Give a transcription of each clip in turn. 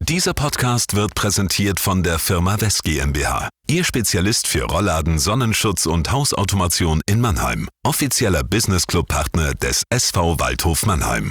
Dieser Podcast wird präsentiert von der Firma West GmbH. Ihr Spezialist für Rollladen, Sonnenschutz und Hausautomation in Mannheim. Offizieller Business Club Partner des SV Waldhof Mannheim.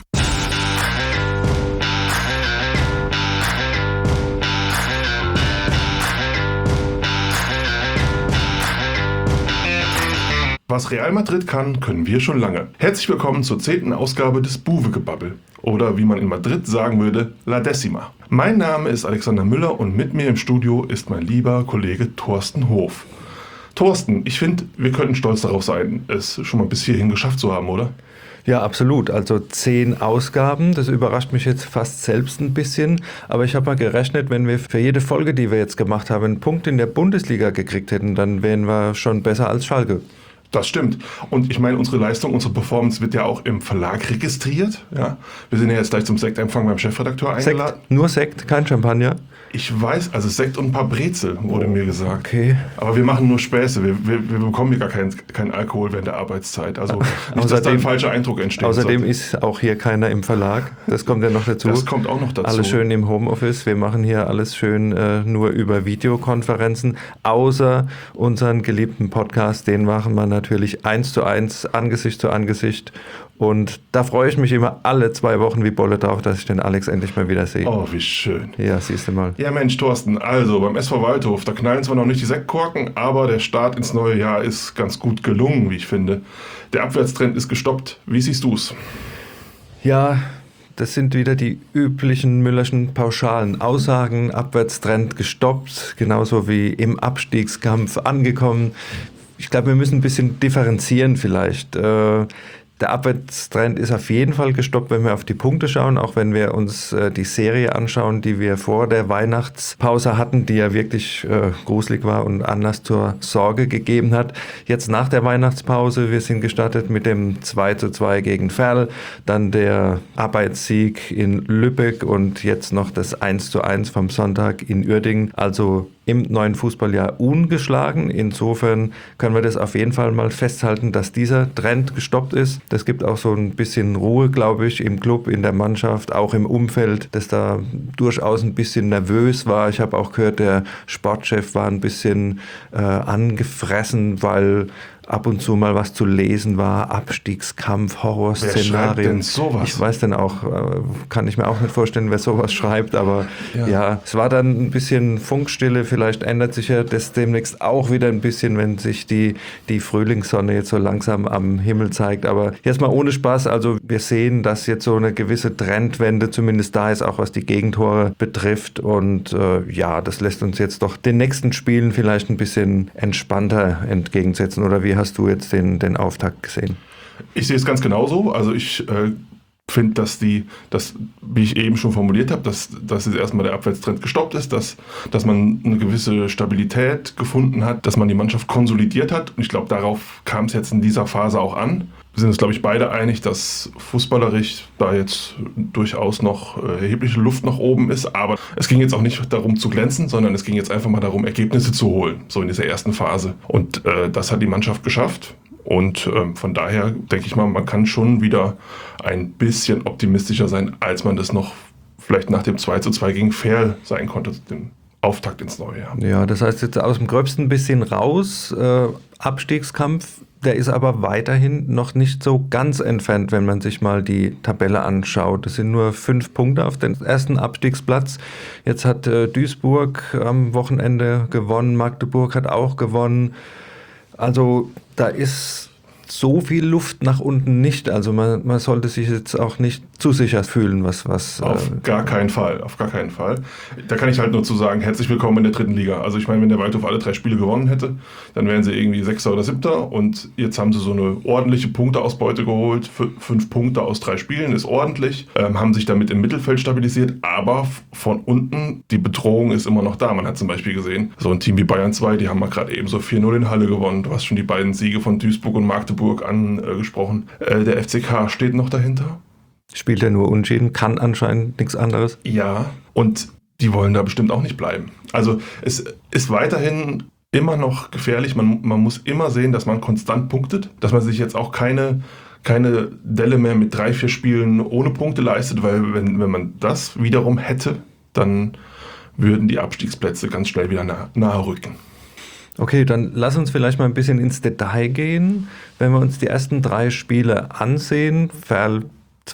Was Real Madrid kann, können wir schon lange. Herzlich willkommen zur 10. Ausgabe des Buwe-Gebabbel. Oder wie man in Madrid sagen würde, La Decima. Mein Name ist Alexander Müller und mit mir im Studio ist mein lieber Kollege Thorsten Hof. Thorsten, ich finde, wir könnten stolz darauf sein, es schon mal bis hierhin geschafft zu haben, oder? Ja, absolut. Also 10 Ausgaben, das überrascht mich jetzt fast selbst ein bisschen. Aber ich habe mal gerechnet, wenn wir für jede Folge, die wir jetzt gemacht haben, einen Punkt in der Bundesliga gekriegt hätten, dann wären wir schon besser als Schalke. Das stimmt. Und ich meine, unsere Leistung, unsere Performance wird ja auch im Verlag registriert. Ja? Wir sind ja jetzt gleich zum Sektempfang beim Chefredakteur eingeladen. Sekt, nur Sekt, kein Champagner? Ich weiß, also Sekt und ein paar Brezel, wurde mir gesagt. Okay. Aber wir machen nur Späße. Wir bekommen hier gar keinen Alkohol während der Arbeitszeit. Also nicht, dass da ein falscher Eindruck entsteht. Außerdem ist auch hier keiner im Verlag. Das kommt ja noch dazu. Das kommt auch noch dazu. Alles schön im Homeoffice. Wir machen hier alles schön nur über Videokonferenzen. Außer unseren geliebten Podcast, den machen wir natürlich 1:1, Angesicht zu Angesicht. Und da freue ich mich immer alle 2 Wochen wie Bolle drauf, dass ich den Alex endlich mal wieder sehe. Oh, wie schön. Ja, siehst du mal. Ja, Mensch, Thorsten, also beim SV Waldhof, da knallen zwar noch nicht die Sektkorken, aber der Start ins neue Jahr ist ganz gut gelungen, wie ich finde. Der Abwärtstrend ist gestoppt. Wie siehst du es? Ja, das sind wieder die üblichen Müllerschen pauschalen Aussagen. Abwärtstrend gestoppt, genauso wie im Abstiegskampf angekommen. Ich glaube, wir müssen ein bisschen differenzieren vielleicht. Der Abwärtstrend ist auf jeden Fall gestoppt, wenn wir auf die Punkte schauen, auch wenn wir uns die Serie anschauen, die wir vor der Weihnachtspause hatten, die ja wirklich gruselig war und Anlass zur Sorge gegeben hat. Jetzt nach der Weihnachtspause, wir sind gestartet mit dem 2:2 gegen Verl, dann der Arbeitssieg in Lübeck und jetzt noch das 1:1 vom Sonntag in Uerdingen. Also im neuen Fußballjahr ungeschlagen. Insofern können wir das auf jeden Fall mal festhalten, dass dieser Trend gestoppt ist. Das gibt auch so ein bisschen Ruhe, glaube ich, im Club, in der Mannschaft, auch im Umfeld, das da durchaus ein bisschen nervös war. Ich habe auch gehört, der Sportchef war ein bisschen angefressen, weil ab und zu mal was zu lesen war, Abstiegskampf, Horrorszenarien. Wer schreibt denn sowas? Ich weiß denn auch, kann ich mir auch nicht vorstellen, wer sowas schreibt, aber ja, es war dann ein bisschen Funkstille, vielleicht ändert sich ja das demnächst auch wieder ein bisschen, wenn sich die Frühlingssonne jetzt so langsam am Himmel zeigt, aber jetzt mal ohne Spaß, also wir sehen, dass jetzt so eine gewisse Trendwende zumindest da ist, auch was die Gegentore betrifft und ja, das lässt uns jetzt doch den nächsten Spielen vielleicht ein bisschen entspannter entgegensetzen, oder wie hast du jetzt den Auftakt gesehen? Ich sehe es ganz genauso. Also ich finde, dass wie ich eben schon formuliert habe, dass jetzt erstmal der Abwärtstrend gestoppt ist, dass man eine gewisse Stabilität gefunden hat, dass man die Mannschaft konsolidiert hat. Und ich glaube, darauf kam es jetzt in dieser Phase auch an. Wir sind uns, glaube ich, beide einig, dass fußballerisch da jetzt durchaus noch erhebliche Luft nach oben ist. Aber es ging jetzt auch nicht darum zu glänzen, sondern es ging jetzt einfach mal darum, Ergebnisse zu holen, so in dieser ersten Phase. Und das hat die Mannschaft geschafft. Und von daher denke ich mal, man kann schon wieder ein bisschen optimistischer sein, als man das noch vielleicht nach dem 2:2 gegen Verl sein konnte, den Auftakt ins neue Jahr. Ja, das heißt jetzt aus dem Gröbsten ein bisschen raus. Abstiegskampf, der ist aber weiterhin noch nicht so ganz entfernt, wenn man sich mal die Tabelle anschaut. Es sind nur 5 Punkte auf den ersten Abstiegsplatz. Jetzt hat Duisburg am Wochenende gewonnen, Magdeburg hat auch gewonnen. Also da ist so viel Luft nach unten nicht. Also man sollte sich jetzt auch nicht zu sicher fühlen, was auf gar keinen Fall. Da kann ich halt nur zu sagen, herzlich willkommen in der 3. Liga. Also ich meine, wenn der Waldhof alle 3 Spiele gewonnen hätte, dann wären sie irgendwie 6. oder 7. und jetzt haben sie so eine ordentliche Punkteausbeute geholt. 5 Punkte aus 3 Spielen ist ordentlich, haben sich damit im Mittelfeld stabilisiert, aber von unten, die Bedrohung ist immer noch da. Man hat zum Beispiel gesehen, so ein Team wie Bayern 2, die haben mal gerade eben so 4:0 in Halle gewonnen. Du hast schon die beiden Siege von Duisburg und Magdeburg angesprochen. Der FCK steht noch dahinter. Spielt er nur unentschieden, kann anscheinend nichts anderes. Ja, und die wollen da bestimmt auch nicht bleiben. Also es ist weiterhin immer noch gefährlich. Man muss immer sehen, dass man konstant punktet, dass man sich jetzt auch keine Delle mehr mit 3-4 Spielen ohne Punkte leistet, weil wenn man das wiederum hätte, dann würden die Abstiegsplätze ganz schnell wieder nahe rücken. Okay, dann lass uns vielleicht mal ein bisschen ins Detail gehen. Wenn wir uns die ersten 3 Spiele ansehen, Verl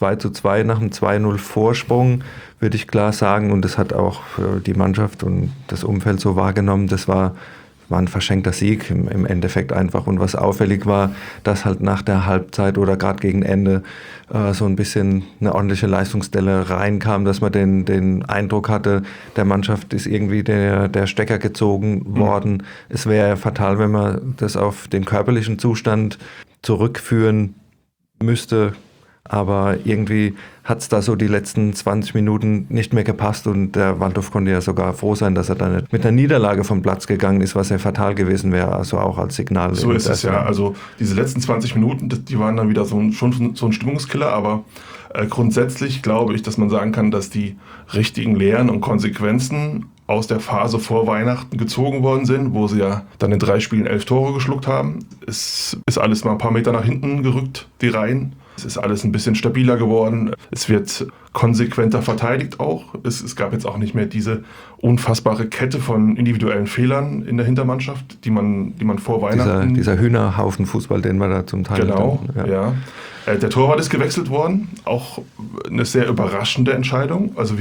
2:2 nach einem 2:0 Vorsprung, würde ich klar sagen, und das hat auch die Mannschaft und das Umfeld so wahrgenommen, das war ein verschenkter Sieg im Endeffekt einfach. Und was auffällig war, dass halt nach der Halbzeit oder gerade gegen Ende so ein bisschen eine ordentliche Leistungsdelle reinkam, dass man den Eindruck hatte, der Mannschaft ist irgendwie der Stecker gezogen worden. Es wäre fatal, wenn man das auf den körperlichen Zustand zurückführen müsste. Aber irgendwie hat es da so die letzten 20 Minuten nicht mehr gepasst und der Waldhof konnte ja sogar froh sein, dass er da nicht mit einer Niederlage vom Platz gegangen ist, was ja fatal gewesen wäre, also auch als Signal. So ist es ja, also diese letzten 20 Minuten, die waren dann wieder schon so ein Stimmungskiller, aber grundsätzlich glaube ich, dass man sagen kann, dass die richtigen Lehren und Konsequenzen aus der Phase vor Weihnachten gezogen worden sind, wo sie ja dann in 3 Spielen 11 Tore geschluckt haben. Es ist alles mal ein paar Meter nach hinten gerückt, die Reihen. Es ist alles ein bisschen stabiler geworden. Es wird konsequenter verteidigt auch. Es gab jetzt auch nicht mehr diese unfassbare Kette von individuellen Fehlern in der Hintermannschaft, die man vor Weihnachten... Dieser Hühnerhaufen Fußball, den wir da zum Teil... Genau, ja. Der Torwart ist gewechselt worden. Auch eine sehr überraschende Entscheidung. Also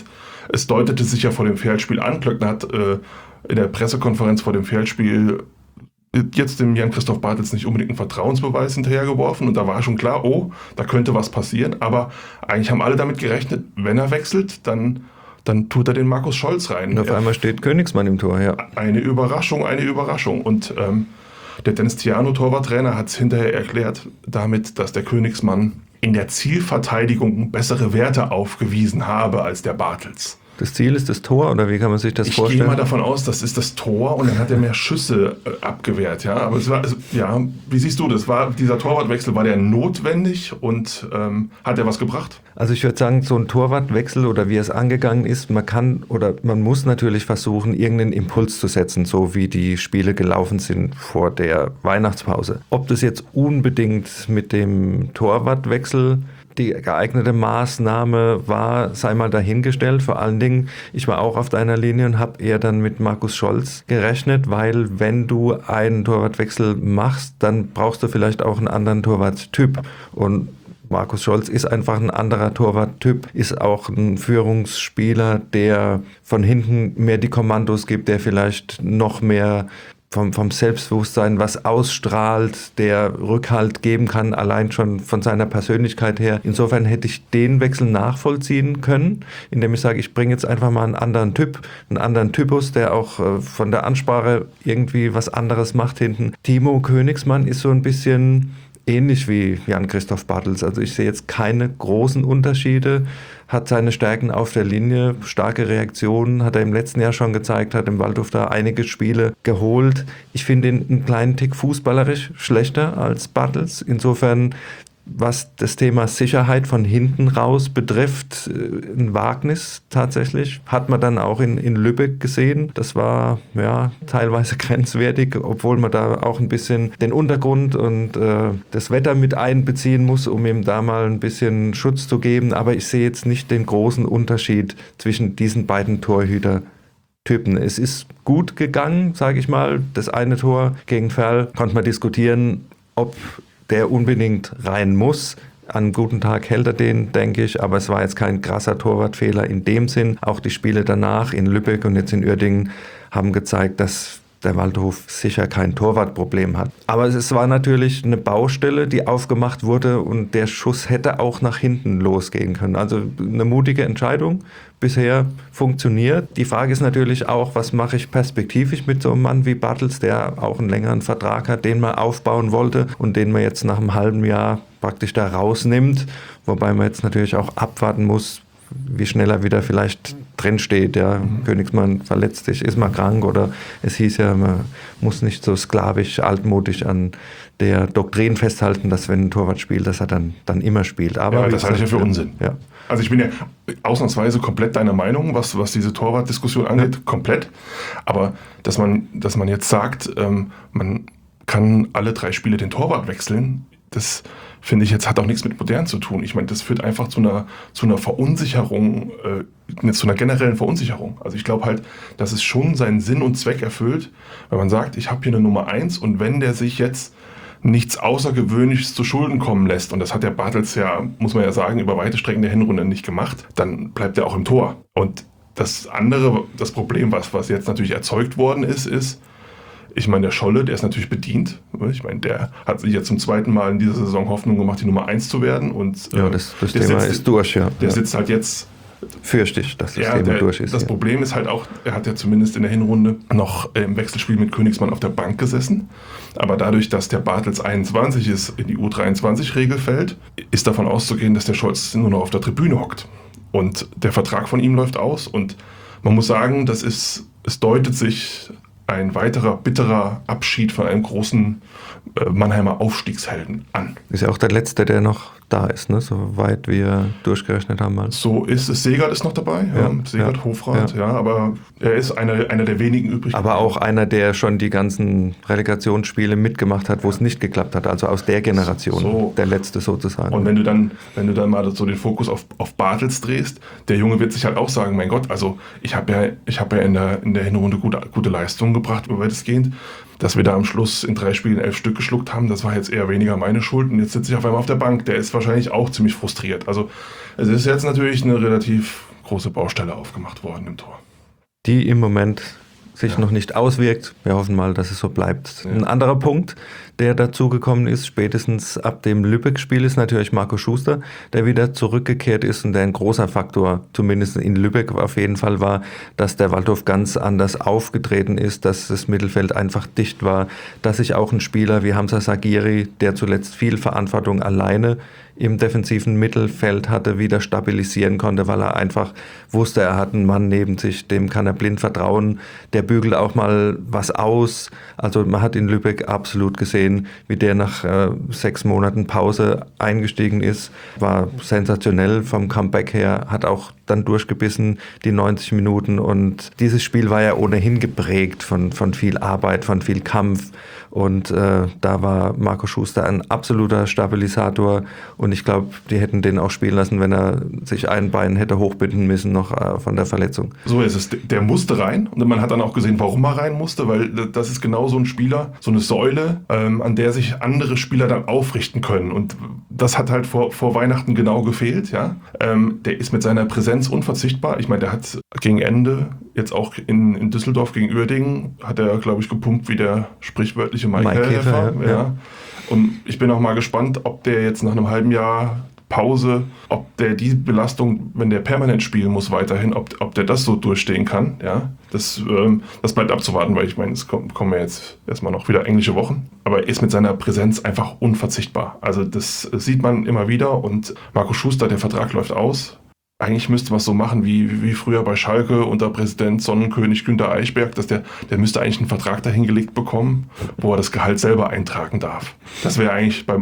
es deutete sich ja vor dem Feldspiel an. Klöckner hat in der Pressekonferenz vor dem Feldspiel jetzt dem Jan-Christoph Bartels nicht unbedingt einen Vertrauensbeweis hinterhergeworfen und da war schon klar, da könnte was passieren, aber eigentlich haben alle damit gerechnet, wenn er wechselt, dann tut er den Markus Scholz rein. Und auf einmal steht Königsmann im Tor, ja. Eine Überraschung. Und der Dennis Tiano, Torwarttrainer, hat es hinterher erklärt damit, dass der Königsmann in der Zielverteidigung bessere Werte aufgewiesen habe als der Bartels. Das Ziel ist das Tor, oder wie kann man sich das vorstellen? Ich gehe mal davon aus, das ist das Tor und dann hat er mehr Schüsse abgewehrt. Ja? Aber wie siehst du das? Dieser Torwartwechsel, war der notwendig und hat er was gebracht? Also ich würde sagen, so ein Torwartwechsel oder wie es angegangen ist, man muss natürlich versuchen, irgendeinen Impuls zu setzen, so wie die Spiele gelaufen sind vor der Weihnachtspause. Ob das jetzt unbedingt mit dem Torwartwechsel die geeignete Maßnahme war, sei mal dahingestellt. Vor allen Dingen, ich war auch auf deiner Linie und habe eher dann mit Markus Scholz gerechnet, weil wenn du einen Torwartwechsel machst, dann brauchst du vielleicht auch einen anderen Torwarttyp. Und Markus Scholz ist einfach ein anderer Torwarttyp, ist auch ein Führungsspieler, der von hinten mehr die Kommandos gibt, der vielleicht noch mehr vom Selbstbewusstsein was ausstrahlt, der Rückhalt geben kann, allein schon von seiner Persönlichkeit her. Insofern hätte ich den Wechsel nachvollziehen können, indem ich sage, ich bringe jetzt einfach mal einen anderen Typus, der auch von der Ansprache irgendwie was anderes macht hinten. Timo Königsmann ist so ein bisschen ähnlich wie Jan-Christoph Bartels. Also ich sehe jetzt keine großen Unterschiede, hat seine Stärken auf der Linie, starke Reaktionen, hat er im letzten Jahr schon gezeigt, hat im Waldhof da einige Spiele geholt. Ich finde ihn einen kleinen Tick fußballerisch schlechter als Bartels. Insofern, was das Thema Sicherheit von hinten raus betrifft, ein Wagnis tatsächlich. Hat man dann auch in Lübeck gesehen. Das war ja teilweise grenzwertig, obwohl man da auch ein bisschen den Untergrund und das Wetter mit einbeziehen muss, um ihm da mal ein bisschen Schutz zu geben. Aber ich sehe jetzt nicht den großen Unterschied zwischen diesen beiden Torhütertypen. Es ist gut gegangen, sage ich mal. Das eine Tor gegen Verl konnte man diskutieren, ob der unbedingt rein muss. An einem guten Tag hält er den, denke ich, aber es war jetzt kein krasser Torwartfehler in dem Sinn. Auch die Spiele danach in Lübeck und jetzt in Uerdingen haben gezeigt, dass der Waldhof sicher kein Torwartproblem hat. Aber es war natürlich eine Baustelle, die aufgemacht wurde und der Schuss hätte auch nach hinten losgehen können. Also eine mutige Entscheidung, bisher funktioniert. Die Frage ist natürlich auch, was mache ich perspektivisch mit so einem Mann wie Bartels, der auch einen längeren Vertrag hat, den man aufbauen wollte und den man jetzt nach einem halben Jahr praktisch da rausnimmt, wobei man jetzt natürlich auch abwarten muss, wie schnell er wieder vielleicht drinsteht. Ja. Königsmann verletzt sich, ist mal krank oder es hieß ja, man muss nicht so sklavisch, altmodisch an der Doktrin festhalten, dass wenn ein Torwart spielt, dass er dann immer spielt. Aber ja, das halte ich ja für Unsinn. Ja. Also ich bin ja ausnahmsweise komplett deiner Meinung, was diese Torwartdiskussion angeht, komplett. Aber dass man jetzt sagt, man kann alle 3 Spiele den Torwart wechseln, das finde ich jetzt hat auch nichts mit modern zu tun. Ich meine, das führt einfach zu einer Verunsicherung, zu einer generellen Verunsicherung. Also ich glaube halt, dass es schon seinen Sinn und Zweck erfüllt, wenn man sagt, ich habe hier eine Nummer 1 und wenn der sich jetzt nichts Außergewöhnliches zu Schulden kommen lässt, und das hat der Bartels ja, muss man ja sagen, über weite Strecken der Hinrunde nicht gemacht, dann bleibt er auch im Tor. Und das Problem, was jetzt natürlich erzeugt worden ist, ich meine, der Scholle, der ist natürlich bedient. Ich meine, der hat sich jetzt zum zweiten Mal in dieser Saison Hoffnung gemacht, die Nummer 1 zu werden. Und, das Thema ist durch, ja. Der sitzt halt jetzt... Fürchte ich, dass das Thema durch ist. Das Problem ist halt auch, er hat ja zumindest in der Hinrunde noch im Wechselspiel mit Königsmann auf der Bank gesessen. Aber dadurch, dass der Bartels 21 ist, in die U23-Regel fällt, ist davon auszugehen, dass der Scholz nur noch auf der Tribüne hockt. Und der Vertrag von ihm läuft aus. Und man muss sagen, es deutet sich ein weiterer bitterer Abschied von einem großen Mannheimer Aufstiegshelden an. Ist ja auch der Letzte, der noch da ist, ne? Soweit wir durchgerechnet haben. Mal. So ist es. Segert ist noch dabei, Segert, Hofrat, aber er ist einer der wenigen übrig. Aber auch einer, der schon die ganzen Relegationsspiele mitgemacht hat, wo es nicht geklappt hat. Also aus der Generation, der Letzte sozusagen. Und wenn du dann mal so den Fokus auf Bartels drehst, der Junge wird sich halt auch sagen, mein Gott, also ich habe ja in der Hinrunde gute Leistungen gebracht, weitestgehend. Dass wir da am Schluss in 3 Spielen 11 Stück geschluckt haben, das war jetzt eher weniger meine Schuld. Und jetzt sitze ich auf einmal auf der Bank. Der ist wahrscheinlich auch ziemlich frustriert. Also es ist jetzt natürlich eine relativ große Baustelle aufgemacht worden im Tor. Die im Moment sich noch nicht auswirkt. Wir hoffen mal, dass es so bleibt. Ja. Ein anderer Punkt, der dazugekommen ist, spätestens ab dem Lübeck-Spiel, ist natürlich Marco Schuster, der wieder zurückgekehrt ist und der ein großer Faktor, zumindest in Lübeck auf jeden Fall war, dass der Waldhof ganz anders aufgetreten ist, dass das Mittelfeld einfach dicht war, dass sich auch ein Spieler wie Hamza Sagiri, der zuletzt viel Verantwortung alleine im defensiven Mittelfeld hatte, wieder stabilisieren konnte, weil er einfach wusste, er hat einen Mann neben sich, dem kann er blind vertrauen, der bügelt auch mal was aus. Also man hat in Lübeck absolut gesehen, wie der nach 6 Monaten Pause eingestiegen ist, war sensationell vom Comeback her, hat auch dann durchgebissen, die 90 Minuten, und dieses Spiel war ja ohnehin geprägt von viel Arbeit, von viel Kampf, und da war Marco Schuster ein absoluter Stabilisator, und ich glaube, die hätten den auch spielen lassen, wenn er sich ein Bein hätte hochbinden müssen noch von der Verletzung. So ist es. Der musste rein, und man hat dann auch gesehen, warum er rein musste, weil das ist genau so ein Spieler, so eine Säule, an der sich andere Spieler dann aufrichten können, und das hat halt vor Weihnachten genau gefehlt. Ja? Der ist mit seiner Präsenz unverzichtbar. Ich meine, der hat gegen Ende, jetzt auch in Düsseldorf gegen Uerdingen, hat er, glaube ich, gepumpt wie der sprichwörtliche Mike Käfer. Ja. Und ich bin auch mal gespannt, ob der jetzt nach einem halben Jahr Pause, ob der die Belastung, wenn der permanent spielen muss weiterhin, ob der das so durchstehen kann. Ja? Das bleibt abzuwarten, weil ich meine, es kommen ja jetzt erstmal noch wieder englische Wochen. Aber er ist mit seiner Präsenz einfach unverzichtbar. Also das sieht man immer wieder, und Marco Schuster, der Vertrag läuft aus. Eigentlich müsste man es so machen wie früher bei Schalke unter Präsident Sonnenkönig Günter Eichberg, dass der müsste eigentlich einen Vertrag dahingelegt bekommen, wo er das Gehalt selber eintragen darf. Das wäre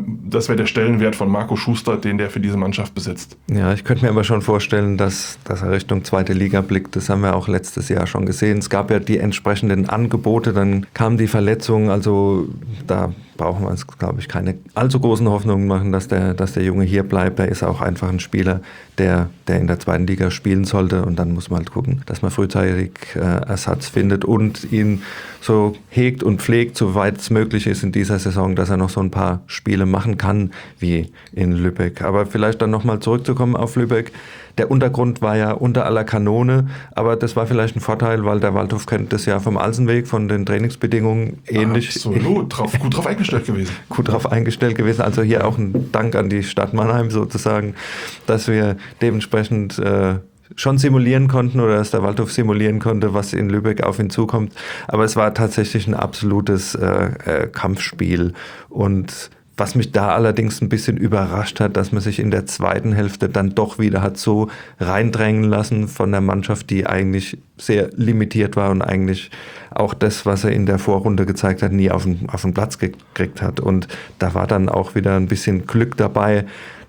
der Stellenwert von Marco Schuster, den der für diese Mannschaft besitzt. Ja, ich könnte mir aber schon vorstellen, dass er Richtung 2. Liga blickt. Das haben wir auch letztes Jahr schon gesehen. Es gab ja die entsprechenden Angebote, dann kam die Verletzung, also da brauchen wir uns, glaube ich, keine allzu großen Hoffnungen machen, dass der Junge hier bleibt. Er ist auch einfach ein Spieler, der in der 2. Liga spielen sollte, und dann muss man halt gucken, dass man frühzeitig Ersatz findet und ihn so hegt und pflegt, soweit es möglich ist in dieser Saison, dass er noch so ein paar Spiele machen kann, wie in Lübeck. Aber vielleicht dann nochmal zurückzukommen auf Lübeck. Der Untergrund war ja unter aller Kanone, aber das war vielleicht ein Vorteil, weil der Waldhof kennt das ja vom Alsenweg, von den Trainingsbedingungen ähnlich. Absolut, gut drauf eingestellt gewesen. Gut drauf eingestellt gewesen, also hier auch ein Dank an die Stadt Mannheim sozusagen, dass wir dementsprechend schon simulieren konnten, oder dass der Waldhof simulieren konnte, was in Lübeck auf ihn zukommt. Aber es war tatsächlich ein absolutes Kampfspiel, und was mich da allerdings ein bisschen überrascht hat, dass man sich in der zweiten Hälfte dann doch wieder hat so reindrängen lassen von der Mannschaft, die eigentlich sehr limitiert war und eigentlich auch das, was er in der Vorrunde gezeigt hat, nie auf den Platz gekriegt hat. Und da war dann auch wieder ein bisschen Glück dabei,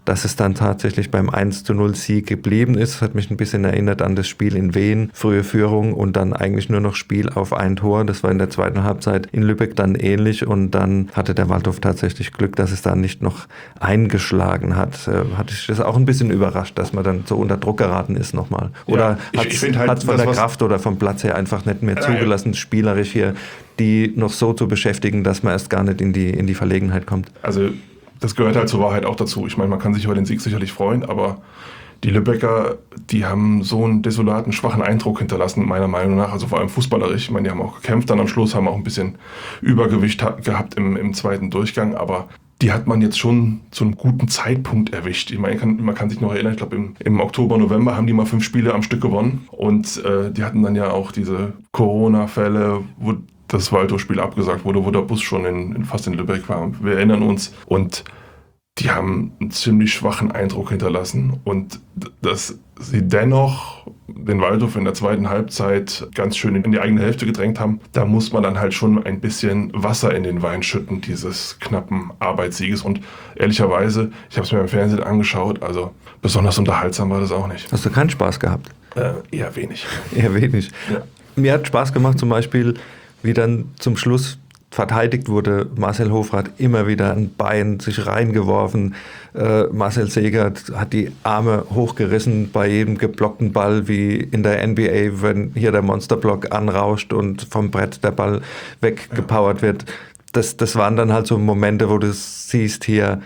dass es dann tatsächlich beim 1:0 Sieg geblieben ist. Hat mich ein bisschen erinnert an das Spiel in Wien, frühe Führung und dann eigentlich nur noch Spiel auf ein Tor. Das war in der zweiten Halbzeit in Lübeck dann ähnlich und dann hatte der Waldhof tatsächlich Glück, dass es da nicht noch eingeschlagen hat. Hatte ich das auch ein bisschen überrascht, dass man dann so unter Druck geraten ist nochmal. Oder hat es von der Kraft oder vom Platz her einfach nicht mehr zugelassen, spielerisch hier die noch so zu beschäftigen, dass man erst gar nicht in die Verlegenheit kommt. Also das gehört halt zur Wahrheit auch dazu. Ich meine, man kann sich über den Sieg sicherlich freuen, aber die Lübecker, die haben so einen desolaten, schwachen Eindruck hinterlassen, meiner Meinung nach. Also vor allem fußballerisch. Ich meine, die haben auch gekämpft dann am Schluss, haben auch ein bisschen Übergewicht gehabt im zweiten Durchgang, aber die hat man jetzt schon zu einem guten Zeitpunkt erwischt. Ich meine, man kann sich noch erinnern, ich glaube im Oktober, November haben die mal 5 Spiele am Stück gewonnen und die hatten dann ja auch diese Corona-Fälle, wo das Waldhof-Spiel abgesagt wurde, wo der Bus schon fast in Lübeck war. Wir erinnern uns. Und die haben einen ziemlich schwachen Eindruck hinterlassen. Und dass sie dennoch den Waldhof in der zweiten Halbzeit ganz schön in die eigene Hälfte gedrängt haben, da muss man dann halt schon ein bisschen Wasser in den Wein schütten, dieses knappen Arbeitssieges. Und ehrlicherweise, ich habe es mir im Fernsehen angeschaut, also besonders unterhaltsam war das auch nicht. Hast du keinen Spaß gehabt? Eher wenig. Eher wenig. Ja. Mir hat Spaß gemacht zum Beispiel, wie dann zum Schluss verteidigt wurde. Marcel Hofrath immer wieder ein Bein sich reingeworfen. Marcel Segert hat die Arme hochgerissen bei jedem geblockten Ball, wie in der NBA, wenn hier der Monsterblock anrauscht und vom Brett der Ball weggepowert wird. Das waren dann halt so Momente, wo du siehst hier,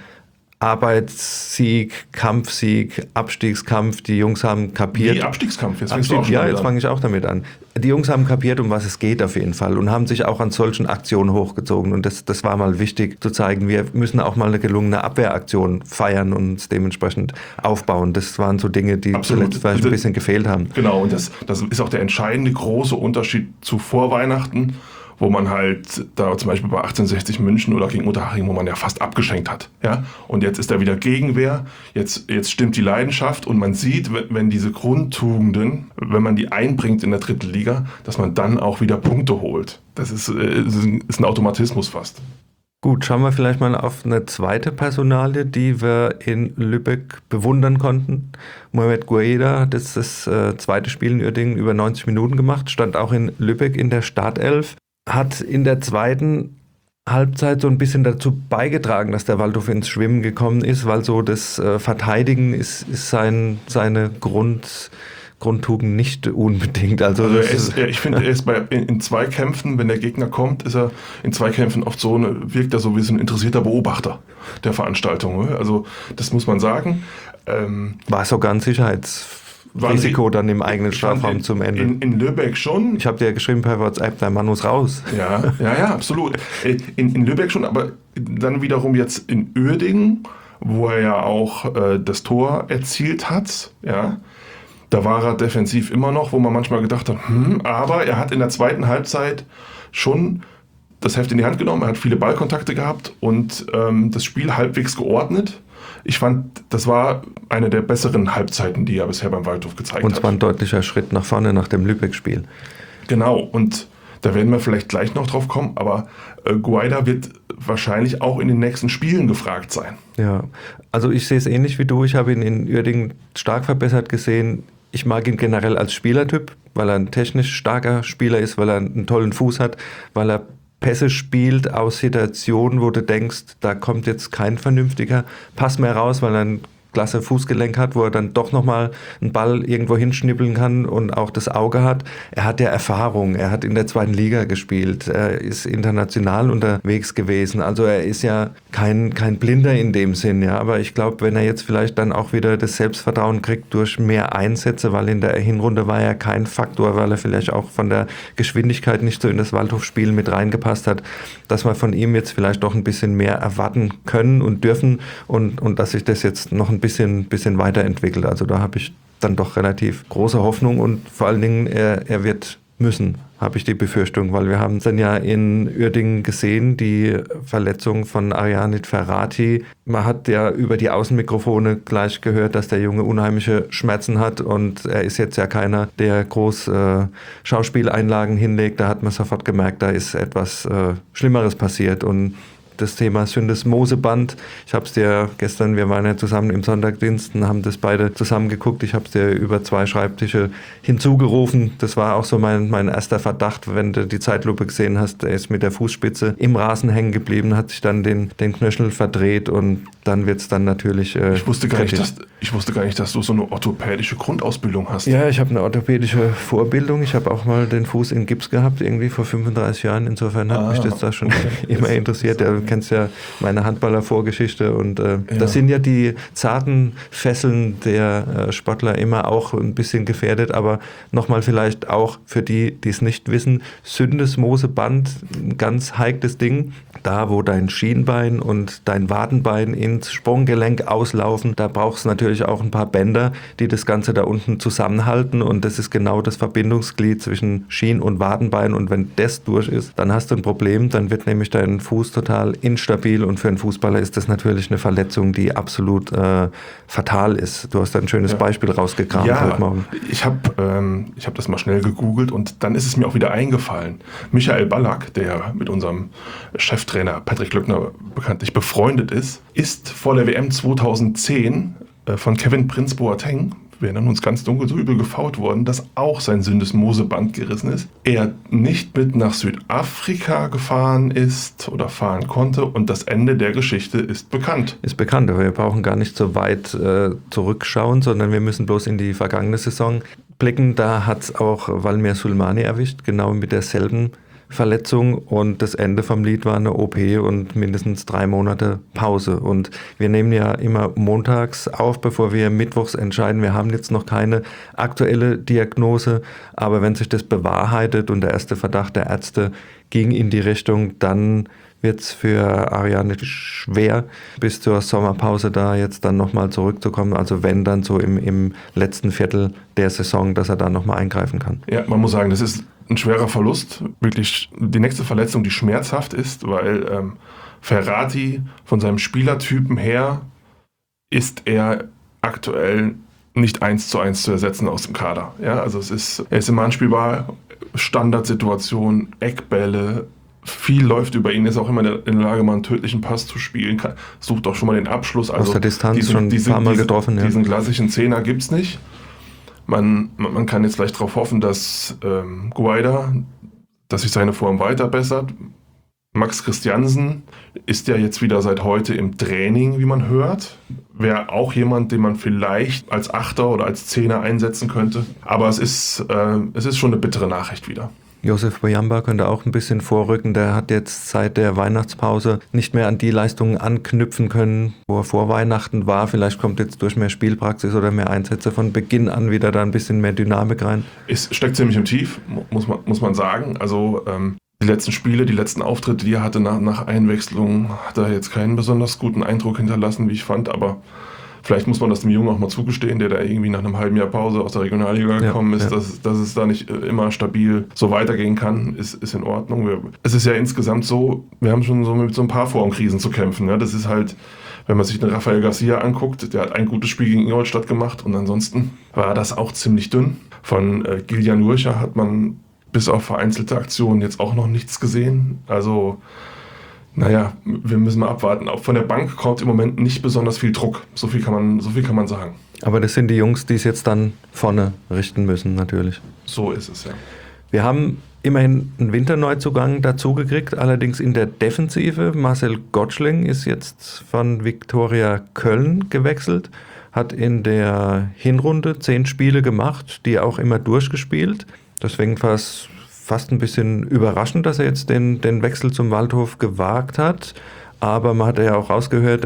Arbeitssieg, Kampfsieg, Abstiegskampf, die Jungs haben kapiert. Wie Abstiegskampf? Jetzt fängst du auch schon jetzt fange ich auch damit an. Die Jungs haben kapiert, um was es geht auf jeden Fall und haben sich auch an solchen Aktionen hochgezogen und das war mal wichtig zu zeigen, wir müssen auch mal eine gelungene Abwehraktion feiern und uns dementsprechend aufbauen. Das waren so Dinge, die zuletzt vielleicht ein bisschen gefehlt haben. Genau, und das ist auch der entscheidende große Unterschied zu Vorweihnachten, wo man halt da zum Beispiel bei 1860 München oder gegen Unterhaching, wo man ja fast abgeschenkt hat. Ja? Und jetzt ist da wieder Gegenwehr, jetzt stimmt die Leidenschaft und man sieht, wenn diese Grundtugenden, wenn man die einbringt in der dritten Liga, dass man dann auch wieder Punkte holt. Das ist ein Automatismus fast. Gut, schauen wir vielleicht mal auf eine zweite Personalie, die wir in Lübeck bewundern konnten. Mohamed Guaida hat jetzt das zweite Spiel in Uerdingen über 90 Minuten gemacht, stand auch in Lübeck in der Startelf. Hat in der zweiten Halbzeit so ein bisschen dazu beigetragen, dass der Waldhof ins Schwimmen gekommen ist, weil so das Verteidigen ist seine Grundtugend nicht unbedingt. Also ich finde, er ist in Zweikämpfen, wenn der Gegner kommt, ist er in Zweikämpfen oft wirkt er so wie so ein interessierter Beobachter der Veranstaltung. Also das muss man sagen. War sogar ein Sicherheitsrisiko dann im eigenen Strafraum zum Ende. In Lübeck schon. Ich habe dir geschrieben per WhatsApp, dein Mann muss raus. Ja, absolut. In Lübeck schon, aber dann wiederum jetzt in Uerdingen, wo er ja auch das Tor erzielt hat, ja. Da war er defensiv immer noch, wo man manchmal gedacht hat, aber er hat in der zweiten Halbzeit schon das Heft in die Hand genommen, er hat viele Ballkontakte gehabt und das Spiel halbwegs geordnet. Ich fand, das war eine der besseren Halbzeiten, die er bisher beim Waldhof gezeigt hat. Und zwar ein deutlicher Schritt nach vorne nach dem Lübeck-Spiel. Genau, und da werden wir vielleicht gleich noch drauf kommen, aber Guaida wird wahrscheinlich auch in den nächsten Spielen gefragt sein. Ja, also ich sehe es ähnlich wie du. Ich habe ihn in Uerdingen stark verbessert gesehen. Ich mag ihn generell als Spielertyp, weil er ein technisch starker Spieler ist, weil er einen tollen Fuß hat, weil er Pässe spielt aus Situationen, wo du denkst, da kommt jetzt kein vernünftiger Pass mehr raus, weil er ein klasse Fußgelenk hat, wo er dann doch nochmal einen Ball irgendwo hinschnippeln kann und auch das Auge hat. Er hat ja Erfahrung, er hat in der zweiten Liga gespielt, er ist international unterwegs gewesen, also er ist ja kein Blinder in dem Sinn, ja, aber ich glaube, wenn er jetzt vielleicht dann auch wieder das Selbstvertrauen kriegt durch mehr Einsätze, weil in der Hinrunde war er kein Faktor, weil er vielleicht auch von der Geschwindigkeit nicht so in das Waldhof-Spiel mit reingepasst hat, dass wir von ihm jetzt vielleicht doch ein bisschen mehr erwarten können und dürfen und dass sich das jetzt noch ein bisschen weiterentwickelt. Also da habe ich dann doch relativ große Hoffnung und vor allen Dingen, er wird müssen, habe ich die Befürchtung, weil wir haben es dann ja in Uerdingen gesehen, die Verletzung von Arianit Ferrati. Man hat ja über die Außenmikrofone gleich gehört, dass der Junge unheimliche Schmerzen hat und er ist jetzt ja keiner, der groß Schauspieleinlagen hinlegt. Da hat man sofort gemerkt, da ist etwas Schlimmeres passiert und das Thema Syndesmoseband. Ich habe es dir gestern, wir waren ja zusammen im Sonntagdienst und haben das beide zusammen geguckt. Ich habe es dir über 2 Schreibtische hinzugerufen. Das war auch so mein erster Verdacht, wenn du die Zeitlupe gesehen hast. Er ist mit der Fußspitze im Rasen hängen geblieben, hat sich dann den Knöchel verdreht und dann wird es dann natürlich ich wusste gar nicht, dass du so eine orthopädische Grundausbildung hast. Ja, ich habe eine orthopädische Vorbildung. Ich habe auch mal den Fuß in Gips gehabt, irgendwie vor 35 Jahren. Insofern hat mich das da schon immer interessiert. Du kennst ja meine Handballer-Vorgeschichte und das sind ja die zarten Fesseln der Sportler immer auch ein bisschen gefährdet, aber nochmal vielleicht auch für die es nicht wissen, Syndesmoseband, ein ganz heikles Ding. Da, wo dein Schienbein und dein Wadenbein ins Sprunggelenk auslaufen, da brauchst du natürlich auch ein paar Bänder, die das Ganze da unten zusammenhalten und das ist genau das Verbindungsglied zwischen Schien- und Wadenbein und wenn das durch ist, dann hast du ein Problem, dann wird nämlich dein Fuß total instabil und für einen Fußballer ist das natürlich eine Verletzung, die absolut fatal ist. Du hast da ein schönes Beispiel rausgekramt heute Morgen. Ich hab das mal schnell gegoogelt und dann ist es mir auch wieder eingefallen. Michael Ballack, der mit unserem Cheftrainer Patrick Glöckner bekanntlich befreundet ist vor der WM 2010 von Kevin Prince Boateng, wir erinnern uns, ganz dunkel, so übel gefoult worden, dass auch sein Syndesmoseband gerissen ist. Er nicht mit nach Südafrika gefahren ist oder fahren konnte und das Ende der Geschichte ist bekannt. Ist bekannt, aber wir brauchen gar nicht so weit zurückschauen, sondern wir müssen bloß in die vergangene Saison blicken. Da hat es auch Valmir Sulmani erwischt, genau mit derselben Verletzung und das Ende vom Lied war eine OP und mindestens 3 Monate Pause. Und wir nehmen ja immer montags auf, bevor wir mittwochs entscheiden. Wir haben jetzt noch keine aktuelle Diagnose, aber wenn sich das bewahrheitet und der erste Verdacht der Ärzte ging in die Richtung, dann wird es für Ariane schwer, bis zur Sommerpause da jetzt dann nochmal zurückzukommen. Also wenn dann so im letzten Viertel der Saison, dass er da nochmal eingreifen kann. Ja, man muss sagen, das ist ein schwerer Verlust. Wirklich die nächste Verletzung, die schmerzhaft ist, weil Verratti von seinem Spielertypen her ist er aktuell nicht 1:1 zu ersetzen aus dem Kader. Ja, also er ist immer anspielbar, Standardsituation, Eckbälle, viel läuft über ihn, ist auch immer in der Lage, mal einen tödlichen Pass zu spielen, sucht auch schon mal den Abschluss. Also aus der Distanz schon ein paar Mal getroffen. Diesen klassischen Zehner gibt es nicht. Man kann jetzt vielleicht darauf hoffen, dass Guaida, dass sich seine Form weiter bessert. Max Christiansen ist ja jetzt wieder seit heute im Training, wie man hört. Wäre auch jemand, den man vielleicht als Achter oder als Zehner einsetzen könnte. Aber es ist schon eine bittere Nachricht wieder. Josef Boyamba könnte auch ein bisschen vorrücken. Der hat jetzt seit der Weihnachtspause nicht mehr an die Leistungen anknüpfen können, wo er vor Weihnachten war. Vielleicht kommt jetzt durch mehr Spielpraxis oder mehr Einsätze von Beginn an wieder da ein bisschen mehr Dynamik rein. Es steckt ziemlich im Tief, muss man sagen. Also die letzten Spiele, die letzten Auftritte, die er hatte nach Einwechslung, hat er jetzt keinen besonders guten Eindruck hinterlassen, wie ich fand. Aber vielleicht muss man das dem Jungen auch mal zugestehen, der da irgendwie nach einem halben Jahr Pause aus der Regionalliga gekommen ist, dass es da nicht immer stabil so weitergehen kann, ist in Ordnung. Es ist ja insgesamt so, wir haben schon so mit so ein paar Formkrisen zu kämpfen. Ja? Das ist halt, wenn man sich den Rafael Garcia anguckt, der hat ein gutes Spiel gegen Ingolstadt gemacht und ansonsten war das auch ziemlich dünn. Von Giljan Jurcha hat man bis auf vereinzelte Aktionen jetzt auch noch nichts gesehen. Also naja, wir müssen mal abwarten. Auch von der Bank kommt im Moment nicht besonders viel Druck. So viel kann man sagen. Aber das sind die Jungs, die es jetzt dann vorne richten müssen, natürlich. So ist es, ja. Wir haben immerhin einen Winterneuzugang dazugekriegt, allerdings in der Defensive. Marcel Gottschling ist jetzt von Viktoria Köln gewechselt, hat in der Hinrunde 10 Spiele gemacht, die auch immer durchgespielt. Deswegen war es fast ein bisschen überraschend, dass er jetzt den Wechsel zum Waldhof gewagt hat. Aber man hat ja auch rausgehört,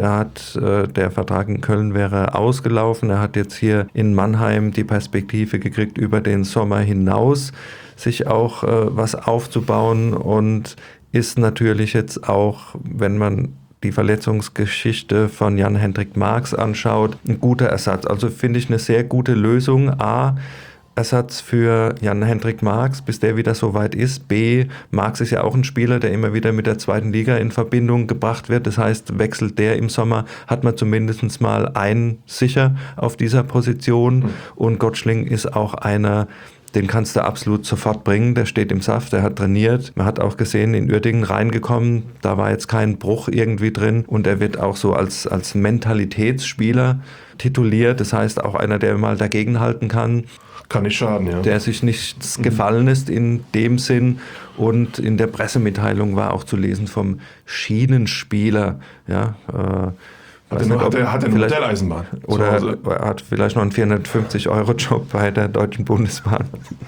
der Vertrag in Köln wäre ausgelaufen. Er hat jetzt hier in Mannheim die Perspektive gekriegt, über den Sommer hinaus sich auch was aufzubauen und ist natürlich jetzt auch, wenn man die Verletzungsgeschichte von Jan-Hendrik Marx anschaut, ein guter Ersatz. Also finde ich eine sehr gute Lösung. A, Ersatz für Jan-Hendrik Marx, bis der wieder so weit ist. B, Marx ist ja auch ein Spieler, der immer wieder mit der zweiten Liga in Verbindung gebracht wird. Das heißt, wechselt der im Sommer, hat man zumindest mal einen sicher auf dieser Position. Und Gottschling ist auch einer, Den kannst du absolut sofort bringen, der steht im Saft, der hat trainiert. Man hat auch gesehen, in Uerdingen reingekommen, da war jetzt kein Bruch irgendwie drin und er wird auch so als Mentalitätsspieler tituliert. Das heißt auch einer, der mal dagegenhalten kann. Kann nicht schaden, ja. Der sich nichts gefallen ist in dem Sinn. Und in der Pressemitteilung war auch zu lesen vom Schienenspieler. Ja, hat er eine Modelleisenbahn? Oder er hat vielleicht noch einen 450-Euro-Job bei der Deutschen Bundesbahn.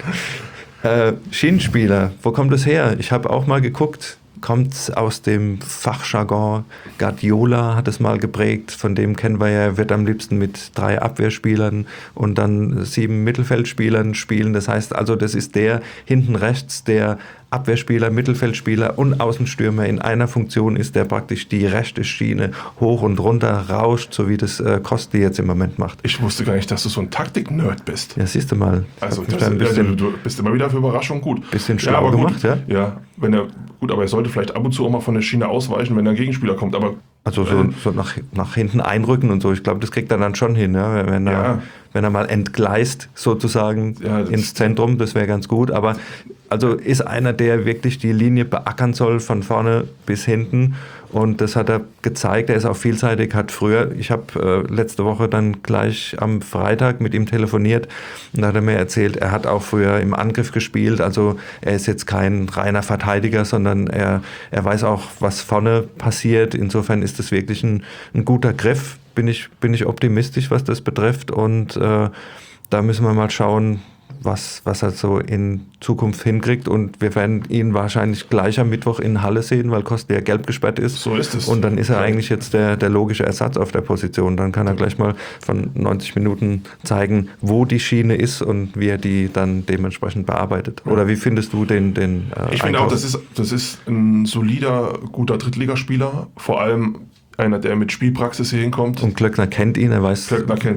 Schienenspieler, wo kommt das her? Ich habe auch mal geguckt. Kommt aus dem Fachjargon. Guardiola hat es mal geprägt, von dem kennen wir ja, er wird am liebsten mit 3 Abwehrspielern und dann 7 Mittelfeldspielern spielen. Das heißt also, das ist der hinten rechts, der Abwehrspieler, Mittelfeldspieler und Außenstürmer in einer Funktion ist, der praktisch die rechte Schiene hoch und runter rauscht, so wie das Kosti jetzt im Moment macht. Ich wusste gar nicht, dass du so ein Taktik-Nerd bist. Ja, siehst du mal. Also du bist immer wieder für Überraschung gut. Bisschen schlau gemacht, ja? Ja, aber er sollte vielleicht ab und zu auch mal von der Schiene ausweichen, wenn ein Gegenspieler kommt, aber... Also so nach hinten einrücken und so, ich glaube, das kriegt er dann schon hin, ja? Wenn er mal entgleist sozusagen ins Zentrum, das wäre ganz gut, aber also ist einer, der wirklich die Linie beackern soll von vorne bis hinten und das hat er gezeigt, er ist auch vielseitig, ich habe letzte Woche dann gleich am Freitag mit ihm telefoniert und da hat er mir erzählt, er hat auch früher im Angriff gespielt, also er ist jetzt kein reiner Verteidiger, sondern er weiß auch, was vorne passiert, insofern ist das wirklich ein guter Griff, bin ich optimistisch, was das betrifft und da müssen wir mal schauen, was er so in Zukunft hinkriegt und wir werden ihn wahrscheinlich gleich am Mittwoch in Halle sehen, weil Kosti ja gelb gesperrt ist. So ist es. Und dann ist er eigentlich jetzt der logische Ersatz auf der Position. Dann kann er gleich mal von 90 Minuten zeigen, wo die Schiene ist und wie er die dann dementsprechend bearbeitet. Oder wie findest du den Ich finde auch, das ist ein solider, guter Drittligaspieler, vor allem einer, der mit Spielpraxis hier hinkommt. Und Klöckner kennt ihn, er weiß,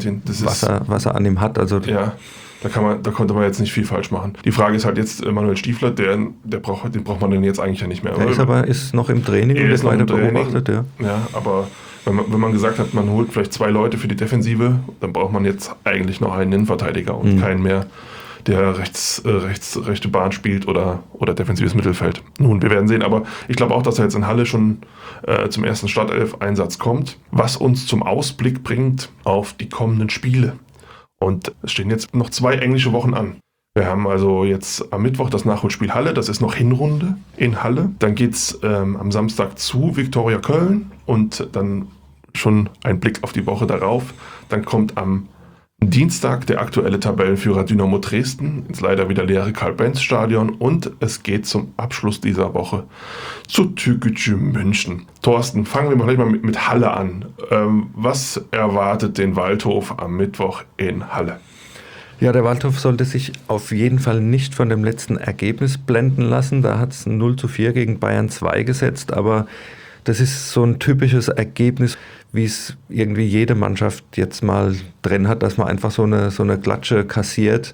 was er an ihm hat. Also ja. Da konnte man jetzt nicht viel falsch machen. Die Frage ist halt jetzt, Manuel Stiefler, den braucht man denn jetzt eigentlich ja nicht mehr. Er ist noch im Training und wird weiter beobachtet. Ja, aber wenn man gesagt hat, man holt vielleicht 2 Leute für die Defensive, dann braucht man jetzt eigentlich noch einen Innenverteidiger und keinen mehr, der rechte Bahn spielt oder defensives Mittelfeld. Nun, wir werden sehen, aber ich glaube auch, dass er jetzt in Halle schon zum ersten Startelf-Einsatz kommt, was uns zum Ausblick bringt auf die kommenden Spiele. Und es stehen jetzt noch 2 englische Wochen an. Wir haben also jetzt am Mittwoch das Nachholspiel Halle, das ist noch Hinrunde in Halle. Dann geht es am Samstag zu Viktoria Köln und dann schon ein Blick auf die Woche darauf. Dann kommt am Dienstag der aktuelle Tabellenführer Dynamo Dresden ins leider wieder leere Karl-Benz-Stadion und es geht zum Abschluss dieser Woche zu Türkgücü München. Thorsten, fangen wir mal gleich mal mit Halle an. Was erwartet den Waldhof am Mittwoch in Halle? Ja, der Waldhof sollte sich auf jeden Fall nicht von dem letzten Ergebnis blenden lassen. Da hat es 0:4 gegen Bayern 2 gesetzt, aber das ist so ein typisches Ergebnis, wie es irgendwie jede Mannschaft jetzt mal drin hat, dass man einfach so eine Klatsche kassiert.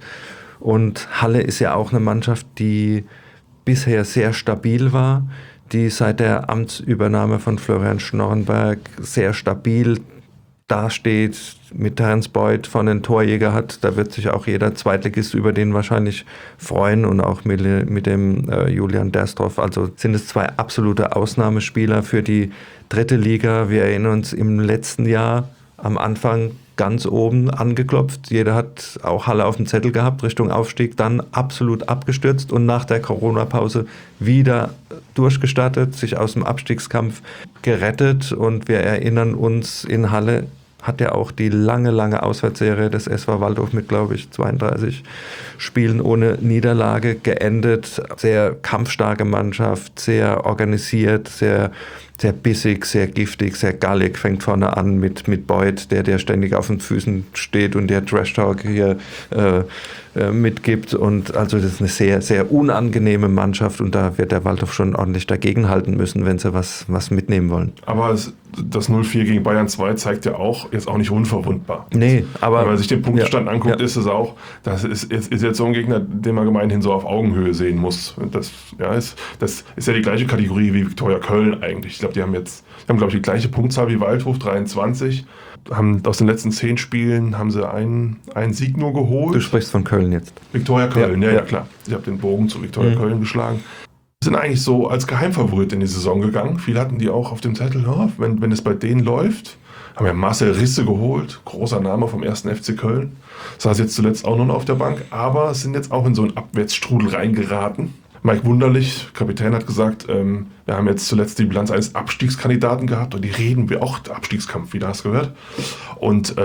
Und Halle ist ja auch eine Mannschaft, die bisher sehr stabil war, die seit der Amtsübernahme von Florian Schnorrenberg sehr stabil dasteht, mit Terence Boyd von den Torjäger hat. Da wird sich auch jeder Zweitligist über den wahrscheinlich freuen und auch mit dem Julian Derstroff. Also sind es 2 absolute Ausnahmespieler für die 3. Liga. Wir erinnern uns im letzten Jahr am Anfang ganz oben angeklopft. Jeder hat auch Halle auf dem Zettel gehabt, Richtung Aufstieg, dann absolut abgestürzt und nach der Corona-Pause wieder durchgestartet, sich aus dem Abstiegskampf gerettet. Und wir erinnern uns, in Halle hat ja auch die lange Auswärtsserie des SV Waldhof mit, glaube ich, 32 Spielen ohne Niederlage geendet. Sehr kampfstarke Mannschaft, sehr organisiert, sehr bissig, sehr giftig, sehr gallig, fängt vorne an mit Boyd, der ständig auf den Füßen steht und der Trash-Talk hier mitgibt. Und also das ist eine sehr, sehr unangenehme Mannschaft und da wird der Waldhof schon ordentlich dagegenhalten müssen, wenn sie was mitnehmen wollen. Aber das 0:4 gegen Bayern 2 zeigt ja auch, jetzt auch nicht unverwundbar. Nee, aber... Wenn man sich den Punktestand anguckt, ist es auch, das ist jetzt so ein Gegner, den man gemeinhin so auf Augenhöhe sehen muss. Das ist ja die gleiche Kategorie wie Viktoria Köln eigentlich. Ich glaube, die haben, glaube ich, die gleiche Punktzahl wie Waldhof, 23. haben aus den letzten 10 Spielen haben sie einen Sieg nur geholt. Du sprichst von Köln jetzt. Viktoria Köln, ja, klar. Ich habe den Bogen zu Viktoria Köln geschlagen. Sind eigentlich so als Geheimfavorit in die Saison gegangen. Viele hatten die auch auf dem Zettel, ja, wenn es bei denen läuft. Haben ja Marcel Risse geholt, großer Name vom 1. FC Köln. Saß jetzt zuletzt auch nur noch auf der Bank, aber sind jetzt auch in so einen Abwärtsstrudel reingeraten. Mike Wunderlich, Kapitän, hat gesagt, wir haben jetzt zuletzt die Bilanz eines Abstiegskandidaten gehabt und die reden wir auch, der Abstiegskampf, wieder hast du gehört. Und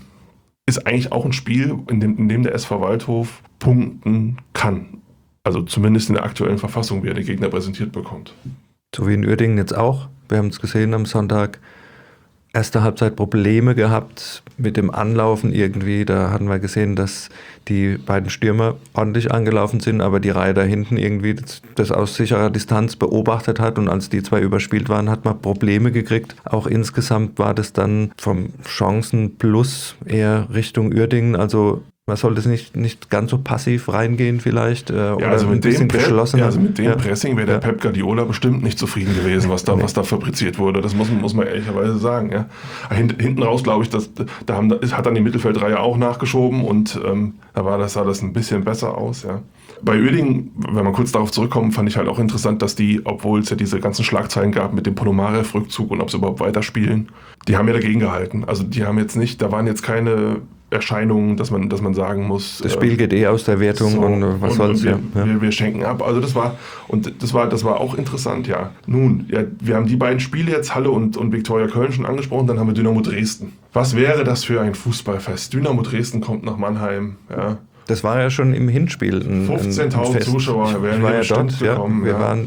ist eigentlich auch ein Spiel, in dem der SV Waldhof punkten kann. Also zumindest in der aktuellen Verfassung, wie er den Gegner präsentiert bekommt. So wie in Uerdingen jetzt auch. Wir haben es gesehen am Sonntag. Erste Halbzeit Probleme gehabt mit dem Anlaufen irgendwie. Da hatten wir gesehen, dass die beiden Stürmer ordentlich angelaufen sind, aber die Reihe da hinten irgendwie das aus sicherer Distanz beobachtet hat. Und als die 2 überspielt waren, hat man Probleme gekriegt. Auch insgesamt war das dann vom Chancenplus eher Richtung Uerdingen. Also man sollte es nicht ganz so passiv reingehen vielleicht oder also ein bisschen geschlossener. Also mit dem Pressing wäre der Pep Guardiola bestimmt nicht zufrieden gewesen, was da fabriziert wurde. Das muss man ehrlicherweise sagen. Ja. Hinten raus, glaube ich, hat dann die Mittelfeldreihe auch nachgeschoben und sah das ein bisschen besser aus. Ja. Bei Uerdingen, wenn man kurz darauf zurückkommt, fand ich halt auch interessant, dass die, obwohl es ja diese ganzen Schlagzeilen gab mit dem Ponomarev-Rückzug und ob sie überhaupt weiterspielen, die haben ja dagegen gehalten. Also die haben jetzt nicht, da waren jetzt keine Erscheinungen, dass man sagen muss. Das Spiel geht aus der Wertung so, und was soll's. Wir schenken ab. Also das war auch interessant, ja. Nun, ja, wir haben die beiden Spiele jetzt, Halle und Viktoria Köln, schon angesprochen, dann haben wir Dynamo Dresden. Was wäre das für ein Fußballfest? Dynamo Dresden kommt nach Mannheim, ja. Das war ja schon im Hinspiel. 15.000 Zuschauer wären ja dort. Gekommen,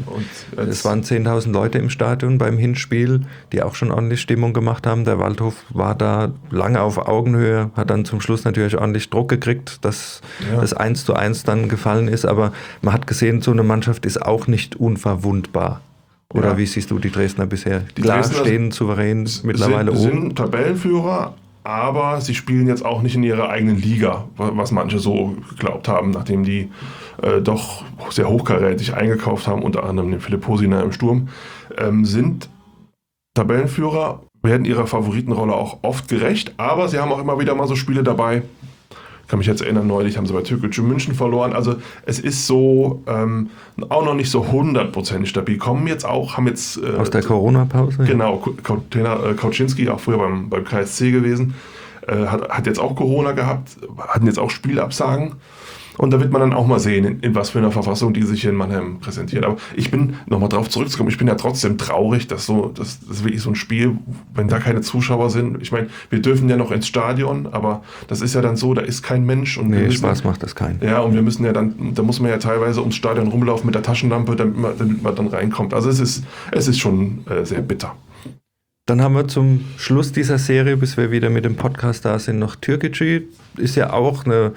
es waren 10.000 Leute im Stadion beim Hinspiel, die auch schon ordentlich Stimmung gemacht haben. Der Waldhof war da lange auf Augenhöhe, hat dann zum Schluss natürlich ordentlich Druck gekriegt, dass das 1:1 dann gefallen ist. Aber man hat gesehen, so eine Mannschaft ist auch nicht unverwundbar. Oder wie siehst du die Dresdner bisher? Die Dresdner stehen souverän mittlerweile oben. Sind Tabellenführer. Aber sie spielen jetzt auch nicht in ihrer eigenen Liga, was manche so geglaubt haben, nachdem die doch sehr hochkarätig eingekauft haben, unter anderem den Philipp Hosiner im Sturm, sind Tabellenführer, werden ihrer Favoritenrolle auch oft gerecht, aber sie haben auch immer wieder mal so Spiele dabei. Ich kann mich jetzt erinnern, neulich haben sie bei Türkgücü München verloren. Also es ist so auch noch nicht so 100% stabil. Haben jetzt aus der Corona-Pause? Genau, Kauczynski, auch früher beim KSC gewesen, hat jetzt auch Corona gehabt, hatten jetzt auch Spielabsagen. Und da wird man dann auch mal sehen, in was für einer Verfassung die sich hier in Mannheim präsentiert. Aber ich bin, nochmal drauf zurückzukommen, ich bin ja trotzdem traurig, dass das ist wirklich so ein Spiel, wenn da keine Zuschauer sind. Ich meine, wir dürfen ja noch ins Stadion, aber das ist ja dann so, da ist kein Mensch. Und Spaß macht das keinen. Ja, und wir müssen ja dann, da muss man ja teilweise ums Stadion rumlaufen mit der Taschenlampe, damit man dann reinkommt. Also es ist schon sehr bitter. Dann haben wir zum Schluss dieser Serie, bis wir wieder mit dem Podcast da sind, noch Türkgücü. Ist ja auch eine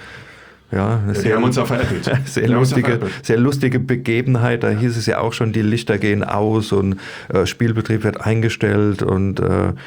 die haben uns ja veräppelt. Sehr lustige Begebenheit. Da hieß es ja auch schon, die Lichter gehen aus und Spielbetrieb wird eingestellt und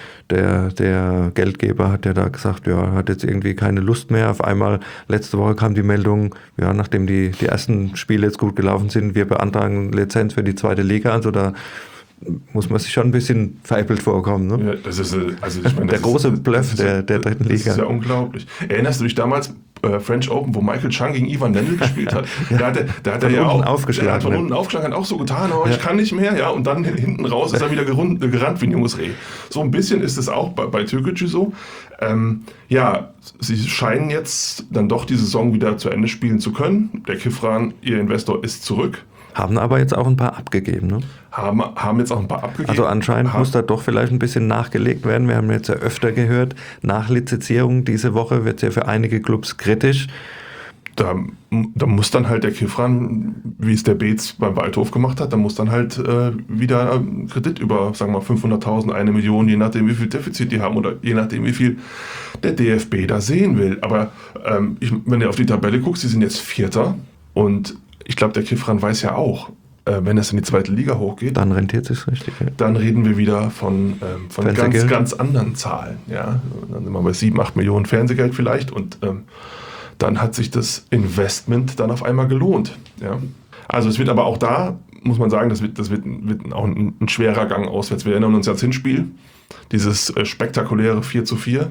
der Geldgeber hat ja da gesagt, hat jetzt irgendwie keine Lust mehr. Auf einmal, letzte Woche kam die Meldung, nachdem die ersten Spiele jetzt gut gelaufen sind, wir beantragen Lizenz für die 2. Liga. Also da muss man sich schon ein bisschen veräppelt vorkommen. Ne? Ja, das ist, ich meine, der große Bluff der 3. Liga. Das ist ja unglaublich. Erinnerst du dich damals French Open, wo Michael Chang gegen Ivan Lendl gespielt hat? Da hat er ja auch aufgeschlagen. Von unten aufgeschlagen, hat auch so getan, ich kann nicht mehr. Ja, und dann hinten raus ist er wieder gerannt wie ein junges Reh. So ein bisschen ist es auch bei Türkgücü so. Sie scheinen jetzt dann doch die Saison wieder zu Ende spielen zu können. Der Kifran, ihr Investor, ist zurück. Haben aber jetzt auch ein paar abgegeben, ne? Haben jetzt auch ein paar abgegeben. Also anscheinend muss da doch vielleicht ein bisschen nachgelegt werden. Wir haben jetzt ja öfter gehört, Nachlizenzierung diese Woche wird ja für einige Clubs kritisch. Da muss dann halt der Kifran, wie es der Beetz beim Waldhof gemacht hat, da muss dann halt wieder Kredit über, sagen wir mal, 500.000, 1 Million, je nachdem wie viel Defizit die haben oder je nachdem wie viel der DFB da sehen will. Aber wenn du auf die Tabelle guckst, sie sind jetzt Vierter und ich glaube, der Kifran weiß ja auch, wenn es in die 2. Liga hochgeht, dann rentiert es sich richtig. Ja. Dann reden wir wieder von ganz anderen Zahlen. Ja? Dann sind wir bei 7-8 Millionen Fernsehgeld vielleicht und dann hat sich das Investment dann auf einmal gelohnt. Ja? Also es wird aber auch da, muss man sagen, das wird auch ein schwerer Gang auswärts. Wir erinnern uns ans Hinspiel, dieses spektakuläre 4:4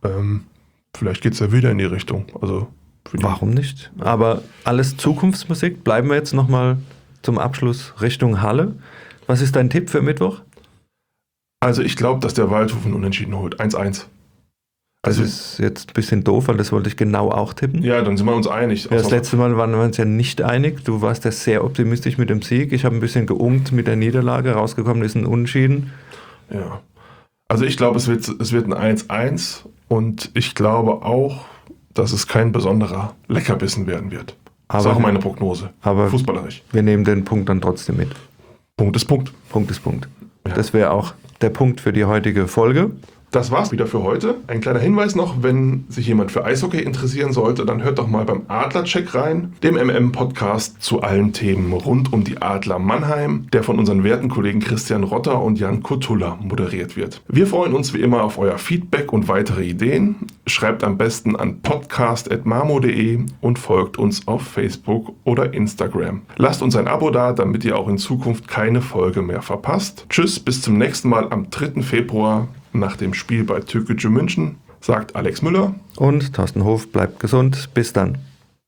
Vielleicht geht es ja wieder in die Richtung. Also Warum nicht? Aber alles Zukunftsmusik. Bleiben wir jetzt nochmal zum Abschluss Richtung Halle. Was ist dein Tipp für Mittwoch? Also ich glaube, dass der Waldhof ein Unentschieden holt. 1-1. Das ist jetzt ein bisschen doof, weil das wollte ich genau auch tippen. Ja, dann sind wir uns einig. Ja, das letzte Mal waren wir uns ja nicht einig. Du warst ja sehr optimistisch mit dem Sieg. Ich habe ein bisschen geungt mit der Niederlage. Rausgekommen ist ein Unentschieden. Ja. Also ich glaube, es wird ein 1-1 und ich glaube auch, dass es kein besonderer Leckerbissen werden wird. Das ist auch meine Prognose. Aber fußballerisch. Wir nehmen den Punkt dann trotzdem mit. Punkt ist Punkt. Punkt ist Punkt. Ja. Das wäre auch der Punkt für die heutige Folge. Das war's wieder für heute. Ein kleiner Hinweis noch, wenn sich jemand für Eishockey interessieren sollte, dann hört doch mal beim Adlercheck rein, dem MM-Podcast zu allen Themen rund um die Adler Mannheim, der von unseren werten Kollegen Christian Rotter und Jan Kotulla moderiert wird. Wir freuen uns wie immer auf euer Feedback und weitere Ideen. Schreibt am besten an podcast@marmo.de und folgt uns auf Facebook oder Instagram. Lasst uns ein Abo da, damit ihr auch in Zukunft keine Folge mehr verpasst. Tschüss, bis zum nächsten Mal am 3. Februar. Nach dem Spiel bei Türkgücü München, sagt Alex Müller. Und Thorsten Hof, bleibt gesund. Bis dann.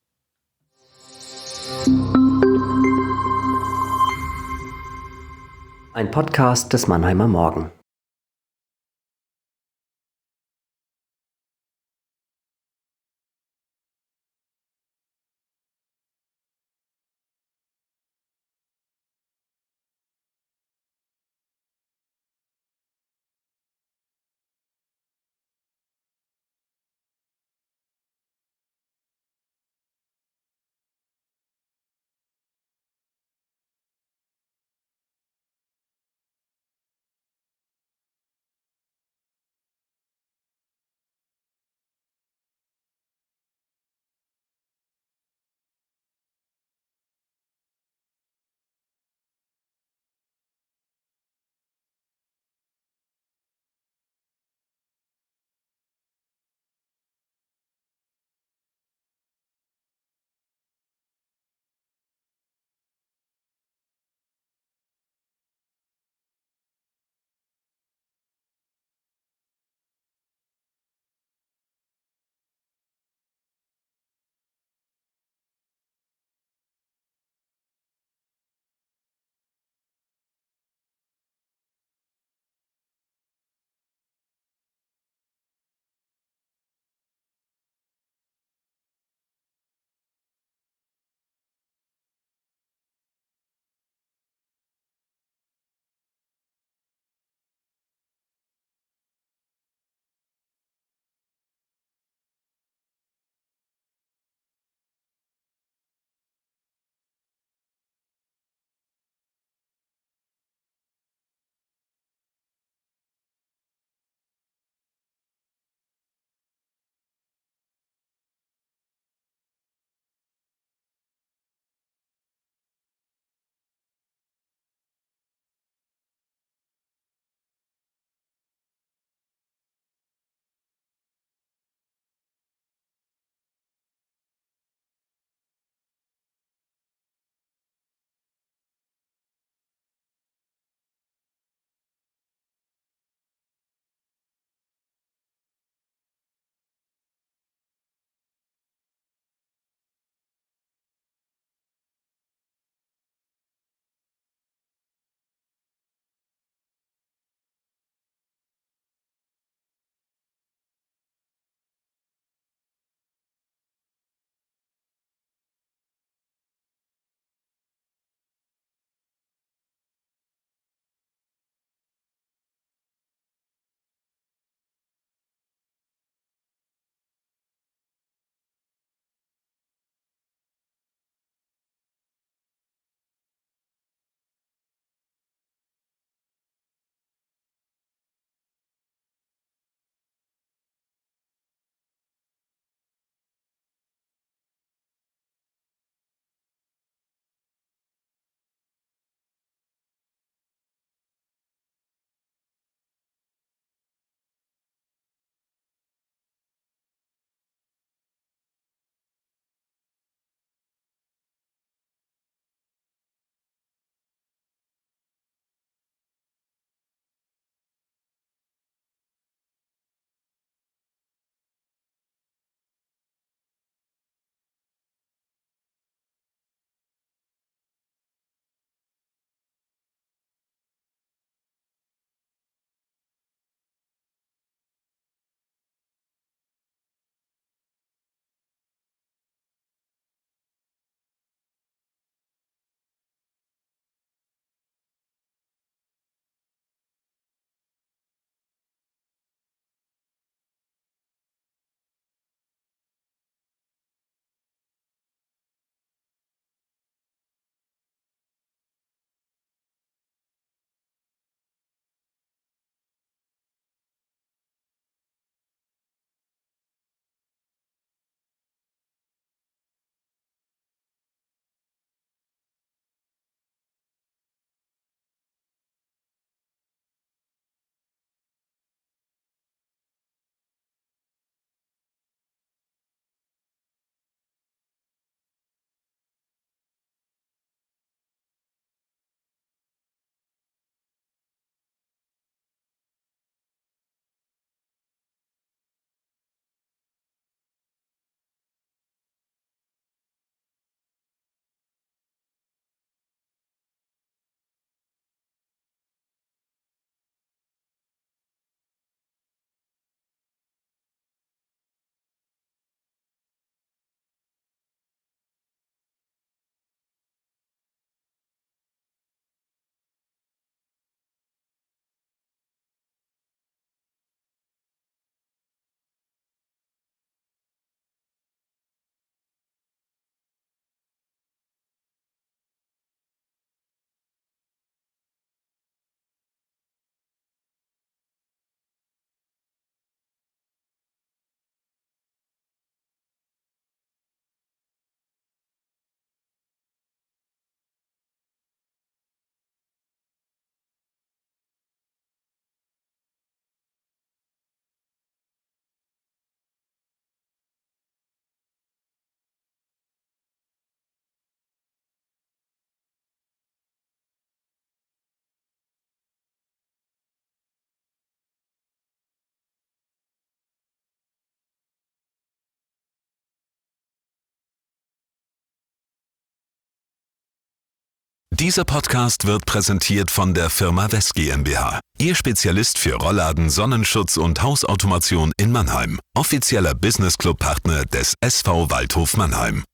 Ein Podcast des Mannheimer Morgen. Dieser Podcast wird präsentiert von der Firma West GmbH. Ihr Spezialist für Rollladen, Sonnenschutz und Hausautomation in Mannheim. Offizieller Business Club Partner des SV Waldhof Mannheim.